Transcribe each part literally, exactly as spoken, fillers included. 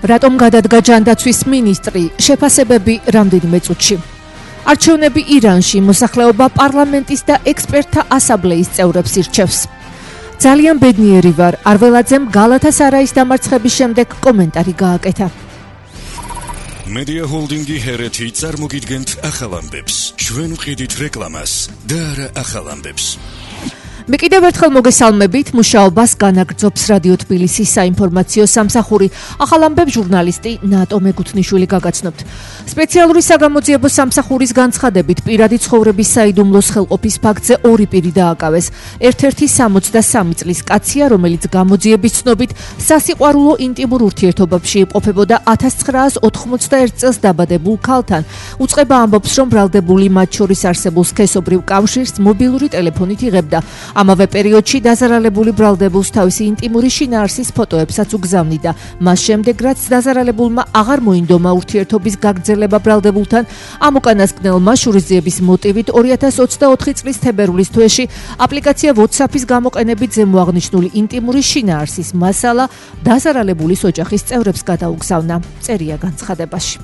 რატომ გადადგა ჯანდაცვის მინისტრი, შეფასებები რამდენიმე წუთში. არჩევნები ირანში, მოსახლეობა პარლამენტის და ექსპერტთა ასამბლეის წევრებს ირჩევს. ძალიან ბედნიერი ვარ, არველაძემ გალათასარაის დამარცხების შემდეგ კომენტარი გააკეთა. Media Holdingi ჰერეთი წარმოგიდგენთ ახალ ამბებს. ჩვენ ვყიდით რეკლამას და არა ახალ ამბებს. მე კიდევ ერთხელ მოგესალმებით, მუშაობას განაგრძობს რადიო თბილისის საინფორმაციო სამსახური. ახალ ამბებს ჟურნალისტი ნატო მეგუთნიშვილი გაგაცნობთ. სპეციალური საგამოძიებო სამსახურის განცხადებით პირადი ცხოვრების საიდუმლოს ხელყოფის ფაქტზე ორი პირი დააკავეს. ერთ-ერთი სამოცდასამი წლის კაცია, რომელიც გამოძიების ცნობით სასიყვარულო ინტიმურ ურთიერთობებში იმყოფებოდა ათას ცხრაას ოთხმოცდაერთ წელს დაბადებულ ქალთან. უწყება ამბობს, რომ ბრალდებული მათ შორის არსებულ სქესობრივ კავშირს მობილური ტელეფონით იღებდა. ამავე პერიოდში დაზარალებული ბრალდებულს თავისი ინტიმური შინაარსის ფოტოებსაც უგზავნიდა. მას შემდეგ, რაც დაზარალებულმა აღარ მოინდომა ურთიერთობის გაგრძელება ბრალდებულთან, ამ უკანასკნელმა შურისძიების მოტივით ორი ათას ოცდაოთხი წლის თებერვლის თვეში აპლიკაცია WhatsApp-ის გამოყენებით ზემოაღნიშნული ინტიმური შინაარსის მასალა დაზარალებულის ოჯახის წევრებს გადაუგზავნა. წერია განცხადებაში.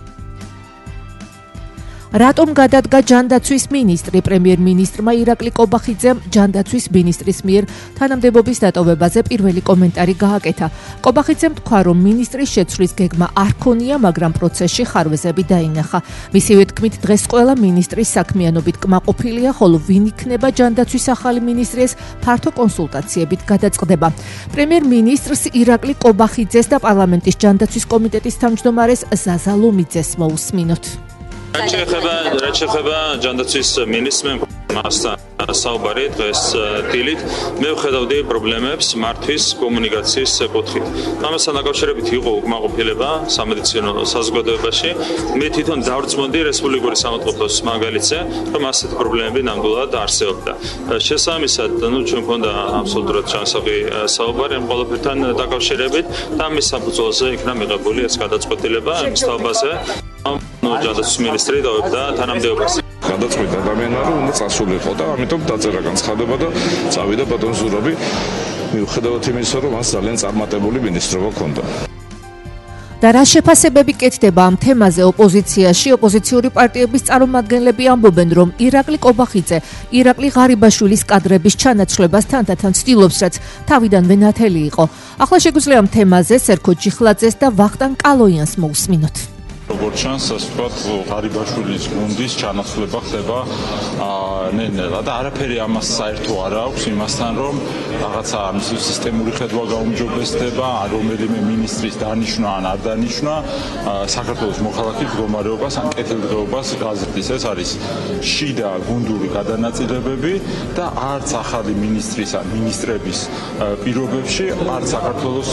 რატომ გადადგა ჯანდაცვის მინისტრი? პრემიერ-მინისტრმა ირაკლი კობახიძემ ჯანდაცვის მინისტრის მიერ თანამდებობის დატოვებაზე პირველი კომენტარი გააკეთა. კობახიძემ თქვა, რომ მინისტრის შეცვლის გეგმა არ ქონია, მაგრამ პროცესში ხარვეზები დაინახა. მისივე თქმით, დღეს ყველა მინისტრის საქმიანობით კმაყოფილია, ხოლო ვინ იქნება ჯანდაცვის ახალი მინისტრის ფართო კონსულტაციებით გადაწყდება. პრემიერ-მინისტრს ირაკლი კობახიძეს და პარლამენტის ჯანდაცვის კომიტეტის თავმჯდომარეს ზაზა ლომიძეს მოусმინოთ. რაც შეეხება ჯანდაცვის მინისტრს მასთან საუბარი დღეს დილით მე ვხედავდი პრობლემებს მართვის კომუნიკაციის კუთხით. ამასთან დაკავშირებით იყო უკმაყოფილება სამედიცინო საზოგადოებაში. მე თვითონ დავრწმუნდი რესპუბლიკური სამართლობის მაგალითზე, რომ ასეთი პრობლემები ნამდვილად არსებობდა. შესაბამისად, ნუ ჩვენ მქონდა აბსოლუტურად ჩანსავი საუბარი ამ ყველაფერთან დაკავშირებით და მის საფუძველზე იქნა მიღებული ეს გადაწყვეტილება იმის თაობაზე. ნუ ჯანდაცვის მინისტრი დავებდა თანამდებობას. გადაწყვეტა ადამიანები უნდა წასულიყო და ამიტომ დაწერა განცხადება და წავიდა ბატონ ზურაბი, მიუხედავად იმისა, რომ მას ძალიან წარმატებული მინისტრობა ჰქონდა. და რა შეფასებები კეთდება ამ თემაზე ოპოზიციაში? ოპოზიციური პარტიების წარმომადგენლები ამბობენ, რომ ირაკლი კობახიძე ირაკლი ღარიბაშვილის კადრების ჩანაცვლებას თანდათან ცდილობს, რაც თავიდანვე ნათელი იყო. ახლა შეგვიძლია ამ თემაზე სერქო ჯიხლაძეს და ვახტანგ კალოიანს მოусმინოთ. როგორც ჩანს, ასე ვთქვათ, ღარიბაშვილის გუნდის ჩანაცვლება ხდება ნელ-ნელა და არაფერი ამას საერთო არ აქვს იმასთან, რომ რაღაცა მისი სისტემური ხედვა გაუმჯობესდება, რომელიმე მინისტრის დანიშვნა ან არ დანიშვნა საქართველოს მოქალაქის მდგომარეობას ან კეთილდღეობას გაზრდის. ეს არის შიდა გუნდური გადანაწილებები და არც ახალი მინისტრის ან მინისტრების პირობებში არც საქართველოს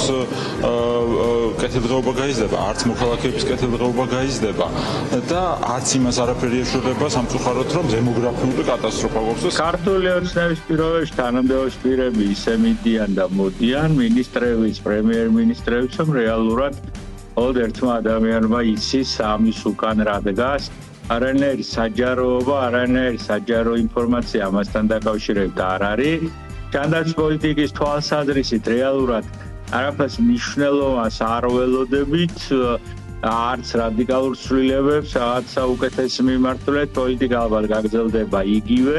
კეთილდღეობა გაიზრდება, არც მოქალაქეების კეთილდღეობა გაიზრდება და არც იმას არაფერი ეშურება სამწუხაროდ, რომ დემოგრაფიული კატასტროფა გვაქვს. ქართული ოცნების პირობებში თანამდებობის პირები ისე მიდიან და მოდიან, მინისტრებიც, პრემიერ-მინისტრებიც, რომ რეალურად მხოლოდ ერთმა ადამიანმა იცის ამის უკან რა დგას. არანაირი საჯაროობა, არანაირი საჯარო ინფორმაცია ამასთან დაკავშირებით არ არის. ჯანდაცვის პოლიტიკის თვალსაზრისით რეალურად არაფერს მნიშვნელოვანს არ ველოდებით. არც რადიკალურ ცვლილებებს, რაღაცა უკეთესი მიმართულებით, პოლიტიკა ალბათ გაგრძელდება იგივე,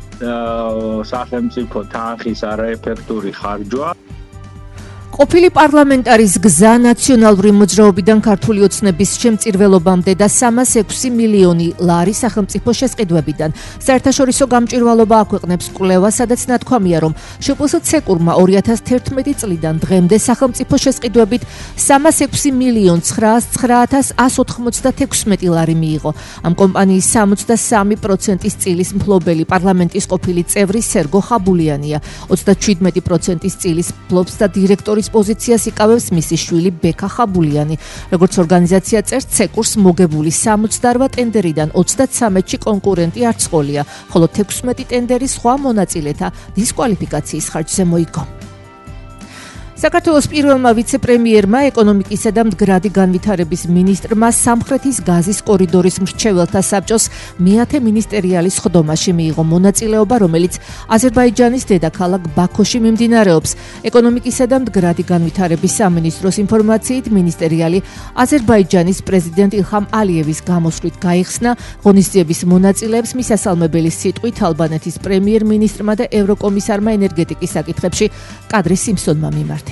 სახელმწიფო თანხის არაეფექტური ხარჯვა. ყოფილი პარლამენტარის გზა ნაციონალური მოძრაობიდან ქართული ოცნების შემწირველობამდე და სამას ექვსი მილიონი ლარი სახელმწიფო შესყიდვებიდან. საერთაშორისო გამჭვირვალობა აქვეყნებს კვლევას, სადაც ნათქვამია, რომ შპს ცეკურმა ორი ათას თერთმეტი წლიდან დღემდე სახელმწიფო შესყიდვებით სამას ექვსი მილიონ ცხრაას ცხრა ათას ასს ოცდათექვსმეტი ლარი მიიღო. ამ კომპანიის სამოცდასამი პროცენტის წილის მფლობელი პარლამენტის ყოფილი წევრი სერგო ხაბულიანია. ოცდაჩვიდმეტი პროცენტის წილის მფლობს და დირექტორი პოზიციას იკავებს მისი შვილი ბექა ხაბულიანი. როგორც ორგანიზაცია წერს, ცეკურს მოგებული სამოცდაოთხ ტენდერიდან ოცდათსამეთში კონკურენტი არ ცყოლია, ხოლო თექვსმეტი ტენდერი სხვა მონაწილეთა დისკვალიფიკაციის ხარჯზე მოიგო. საქართველოს პირველმა ვიცე-პრემიერმა, ეკონომიკისა და მდგრადი განვითარების მინისტრმა სამხრეთის გაზის კორიდორის მრჩეველთა საბჭოს მეათე მინისტერიალის სხდომაში მიიღო მონაწილეობა, რომელიც აზერბაიჯანის დედაქალაქ ბაქოში მიმდინარეობს. ეკონომიკისა და მდგრადი განვითარების სამინისტროს ინფორმაციით, მინისტერიალი აზერბაიჯანის პრეზიდენტ ილჰამ ალიევის გამოსვლით გაიხსნა. ღონისძიების მონაწილეებს მისასალმებელი სიტყვით ალბანეთის პრემიერ-მინისტრმა და ევროკომისარმა ენერგეტიკის საკითხებში კადრი სიმსონმა მიმართა.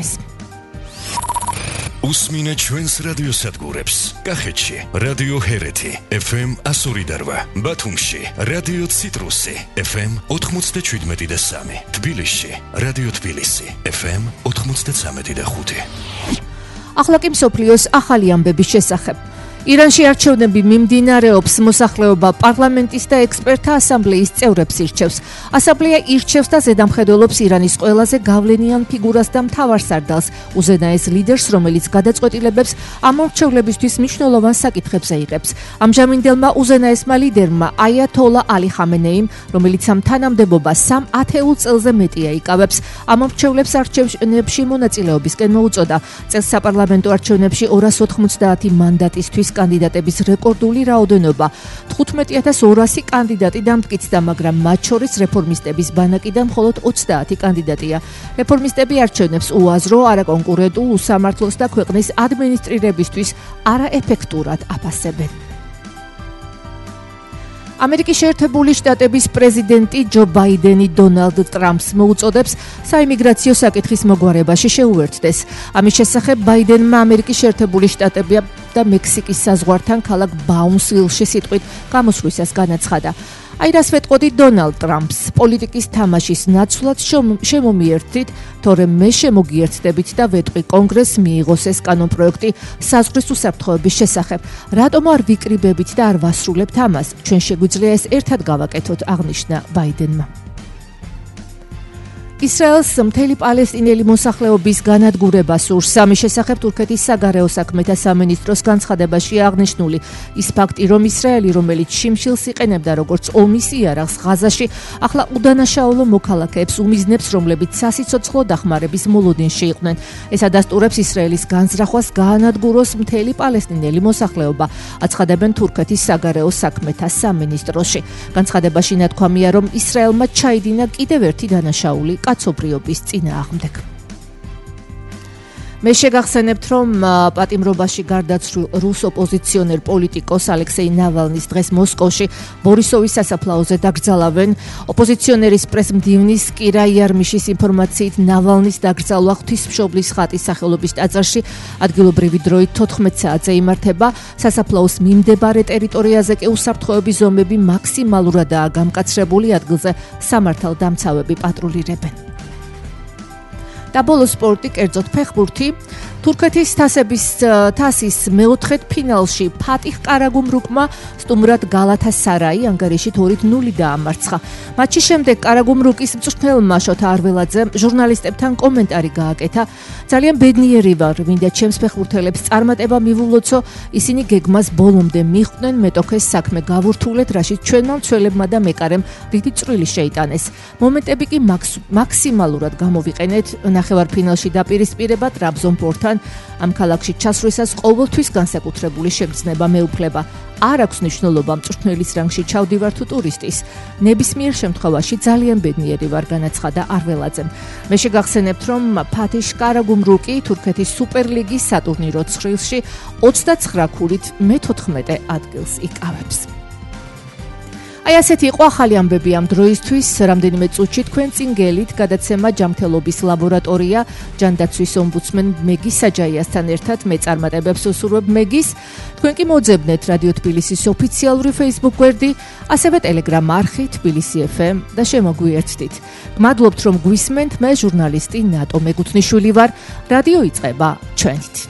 უსმინეთ ჩვენს რადიოსადგურებს. კახეთში რადიო ჰერეთი ეფ ემ ასორი და რვა, ბათუმში რადიო ციტრუსი ეფ ემ ოთხმოცდაშვიდმეტი და სამი, თბილისში რადიო თბილისი ეფ ემ ოთხმოცდაცამეტი და ხუთი. ახლა კი მსოფლიოს ახალი ამბების შესახებ. ირანში არჩევნები მიმდინარეობს, მოსახლეობა პარლამენტის და ექსპერტთა ასამბლეის წევრებს ირჩევს. ასამბლეა ირჩევს და ზედამხედველობს ირანის ყველაზე გავლენიან ფიგურას და მთავარსარდალს, უზენაეს ლიდერს, რომელიც გადაწყვეტილებებს ამ მრჩევლებისთვის მნიშვნელოვან საკითხებზე იღებს. ამჟამინდელმა უზენაესმა ლიდერმა აიათოლა ალი ხამენეიმ, რომელიც ამ თანამდებობას სამ ათეულ წელზე მეტია იკავებს, ამ მრჩევლებს არჩევნებში მონაწილეობისკენ მოუწოდა. წელს საპარლამენტო არჩევნებში ორას ოთხმოცდაათი მანდატისთვის კანდიდატების რეკორდული რაოდენობა. თხუთმეტი ათას ორასი კანდიდატი დამტკიცდა, მაგრამ მათ შორის რეფორმისტების ბანაკიდან მხოლოდ ოცდაათი კანდიდატია. რეფორმისტები არჩევნებს უაზრო, არაკონკურენტულ უსამართლოს და ქვეყნის ადმინისტრირებისთვის არაეფექტურად აფასებენ. ამერიკის შეერთებული შტატების პრეზიდენტი ჯო ბაიდენი დონალდ ტრამპს მოუწოდებს საიმიგრაციო საკითხის მოგვარებაში შეუერთდეს. ამის შესახებ ბაიდენმა ამერიკის შეერთებული შტატები და მექსიკის საზღვართან ქალაქ ბაუნსვილში სიტყვით გამოსვლისას განაცხადა. აი რას ვეტყოდი დონალდ ტრამპს, პოლიტიკის თამაშის ნაცვლად შემომიერთდით, თორემ მე შემოგიერთდებით და ვეტყვი კონგრესს მიიღოს ეს კანონპროექტი საზღვრის უსაფრთხოების შესახებ. რატომ არ ვიკრიბებით და არ ვასრულებთ ამას? ჩვენ შეგვიძლია ეს ერთად გავაკეთოთ, აღნიშნა ბაიდენმა. ისრაელს მთელი პალესტინელი მოსახლეობის განადგურება სურს. ამის შესახებ თურქეთის საგარეო საქმეთა სამინისტროს განცხადებაში აღნიშნული ის ფაქტი, რომ ისრაელი, რომელიც შიმშილს იყენებდა როგორც ომის იარაღს ღაზაში, ახლა უდანაშაულო მოქალაქეებს უმიზნებს, რომლებიც სასიცოცხლო დახმარების მოლოდინში იყვნენ. ეს ადასტურებს ისრაელის განზრახვას გაანადგუროს მთელი პალესტინელი მოსახლეობა, აცხადებენ თურქეთის საგარეო საქმეთა სამინისტროში. განცხადებაში ნათქვამია, რომ ისრაელმა ჩაიდინა კიდევ ერთი დანაშაული კაცობრიობის წინააღმდეგ. მე შეგახსენებთ, რომ პატიმრობაში გარდაცვლილ რუს ოპოზიციონერ პოლიტიკოს ალექსეი ნავალნის დღეს მოსკოვში ბორისოვის სასაფლაოზე დაკრძალავენ. ოპოზიციონერის პრესმდივნის კირა იარმიშის ინფორმაციით, ნავალნის დაკრძალვა ღვთისმშობლის ხატის სახელობის ტაძარში ადგილობრივი დროით თოთხმეტ საათზე იმართება. სასაფლაოს მიმდებარე ტერიტორიაზე კი უსაფრთხოების ზომები მაქსიმალურადაა გამკაცრებული, ადგილზე სამართალდამცავები პატრულირებენ. და ბოლო სპორტი, კერძოდ ფეხბურთი. თურქეთის თასების თასის მეოთხედფინალში ფატიხ კარაგუმრუკმა სტუმრად გალათასარაი ანგარიშით ორით ნული დაამარცხა. მატჩის შემდეგ კარაგუმრუკის მწვრთნელმა შოთა არველაძემ ჟურნალისტებთან კომენტარი გააკეთა. ძალიან ბედნიერი ვარ, მინდა ჩემს ფეხბურთელებს წარმატება მივულოცო, ისინი გეგმას ბოლომდე მიხვდნენ, მეტოქეს საქმე გავურთულეთ, რაშიც ჩვენმა მცველებმა და მეკარემ დიდი წვრილი შეიტანეს. მომენტები კი მაქსიმალურად გამოვიყენეთ. ნახევარფინალში დაპირისპირება ტრაბზონსპორთან ამ ქალაქში ჩასვლისას ყოველთვის განსაკუთრებული შეგრძნება მეუფლება. არ აქვს მნიშვნელობა მწვრთნელის რანგში ჩავდივარ თუ ტურისტის. ნებისმიერ შემთხვევაში ძალიან ბედნიერი ვარ, განაცხადა არველაძემ. მე შეგახსენებთ, რომ ფათიშ კარაგუმრუკი თურქეთის სუპერლიგის სატურნირო ცხრილში ოცდაცხრა ქულით მეთოთხმეტე ადგილს იკავებს. აი ასეთი იყო ახალი ამბები ამ დროისთვის. რამდენიმე წუთში თქვენ წინ გელით გადაცემა ჯანმრთელობის ლაბორატორია ჯანდაცვის ომბუდსმენ მეგის საჯაიასთან ერთად. მე წარმატებებს უსურვებ მეგის. თქვენ კი მოძებნეთ რადიო თბილისის ოფიციალური Facebook გვერდი, ასევე Telegram არხი თბილისი ეფ ემ და შემოგვიერთდით. გმადლობთ, რომ გვისმენთ. მე ჟურნალისტი ნატო მეგუთნიშვილი ვარ. რადიო იწყება ჩვენით.